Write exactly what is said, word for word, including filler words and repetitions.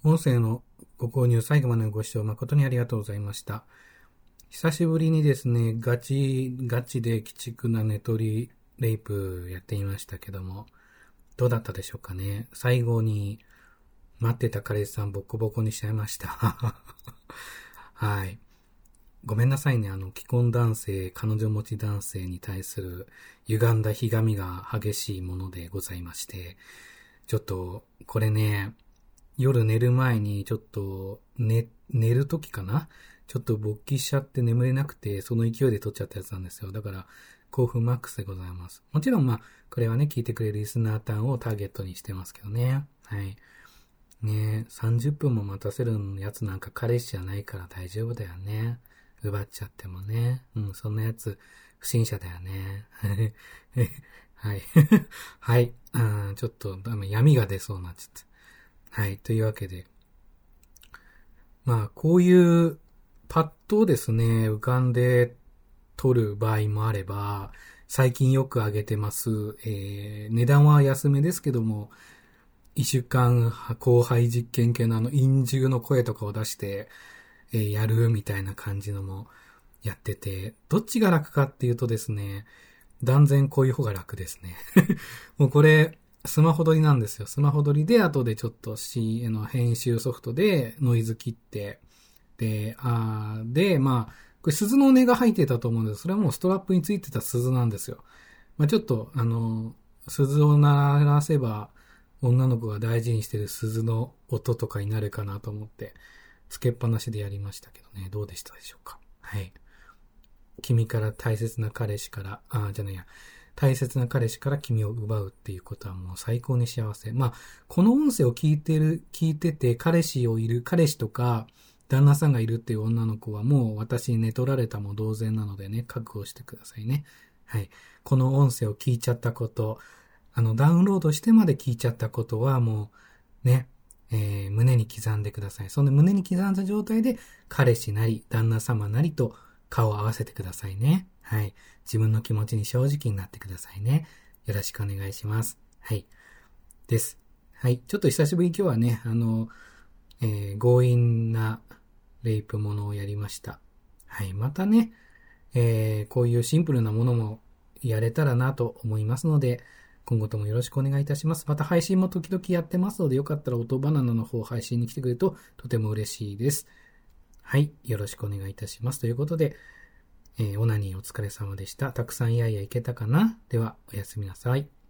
音声のご購入最後までのご視聴誠にありがとうございました。久しぶりにですね、ガチ、ガチで鬼畜な寝取りレイプやってみましたけども、どうだったでしょうかね。最後に待ってた彼氏さんボコボコにしちゃいました。はい。ごめんなさいね、あの、既婚男性、彼女持ち男性に対する歪んだひがみが激しいものでございまして、ちょっと、これね、夜寝る前にちょっと寝、寝る時かなちょっと勃起しちゃって眠れなくて、その勢いで撮っちゃったやつなんですよ。だから、興奮マックスでございます。もちろんまあ、これはね、聞いてくれるリスナーターンをターゲットにしてますけどね。はい。ねえ、さんじゅっぷんも待たせるやつなんか彼氏じゃないから大丈夫だよね。奪っちゃってもね。うん、そんなやつ、不審者だよね。はい。はい。あちょっと、闇が出そうになっちゃった。はい。というわけで。まあ、こういうパッとですね、浮かんで撮る場合もあれば、最近よく上げてます。えー、値段は安めですけども、一週間後輩実験系のあの、陰獣の声とかを出して、えー、やるみたいな感じのもやってて、どっちが楽かっていうとですね、断然こういう方が楽ですね。もうこれ、スマホ撮りなんですよ。スマホ撮りで、後でちょっと C の編集ソフトでノイズ切って、で、あで、まあ、これ鈴の音が入ってたと思うんです。それはもうストラップについてた鈴なんですよ。まあちょっと、あの、鈴を鳴らせば、女の子が大事にしてる鈴の音とかになるかなと思って、つけっぱなしでやりましたけどね。どうでしたでしょうか。はい。君から大切な彼氏から、あ、じゃないや、大切な彼氏から君を奪うっていうことはもう最高に幸せ。まあ、この音声を聞いてる、聞いてて、彼氏をいる、彼氏とか、旦那さんがいるっていう女の子はもう私に寝取られたも同然なのでね、覚悟してくださいね。はい。この音声を聞いちゃったこと、あの、ダウンロードしてまで聞いちゃったことはもう、ね、えー、胸に刻んでください。その胸に刻んだ状態で、彼氏なり、旦那様なりと顔を合わせてくださいね。はい。自分の気持ちに正直になってくださいね。よろしくお願いします。はい。です。はい。ちょっと久しぶりに今日はね、あの、えー、強引なレイプものをやりました。はい。またね、えー、こういうシンプルなものもやれたらなと思いますので、今後ともよろしくお願いいたします。また配信も時々やってますので、よかったら音バナナの方配信に来てくれるととても嬉しいです。はい。よろしくお願いいたします。ということで、えー、オナニーお疲れ様でした。たくさんいやいやいけたかな？では、おやすみなさい。